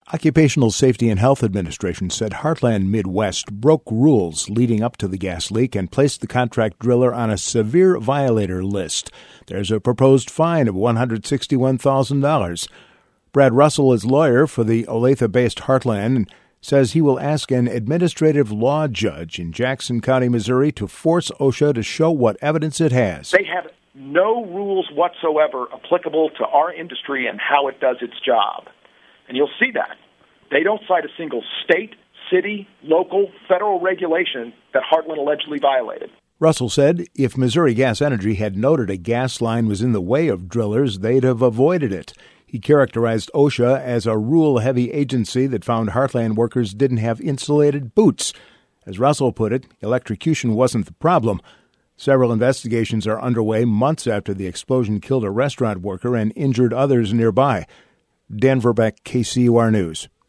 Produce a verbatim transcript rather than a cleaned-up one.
Occupational Safety and Health Administration said Heartland Midwest broke rules leading up to the gas leak and placed the contract driller on a severe violator list. There's a proposed fine of one hundred sixty-one thousand dollars. Brad Russell is lawyer for the Olathe-based Heartland and says he will ask an administrative law judge in Jackson County, Missouri, to force OSHA to show what evidence it has. They have no rules whatsoever applicable to our industry and how it does its job. And you'll see that. They don't cite a single state, city, local, federal regulation that Heartland allegedly violated. Russell said if Missouri Gas Energy had noted a gas line was in the way of drillers, they'd have avoided it. He characterized OSHA as a rule-heavy agency that found Heartland workers didn't have insulated boots. As Russell put it, electrocution wasn't the problem. Several investigations are underway months after the explosion killed a restaurant worker and injured others nearby. Dan Verbeck, K C U R News.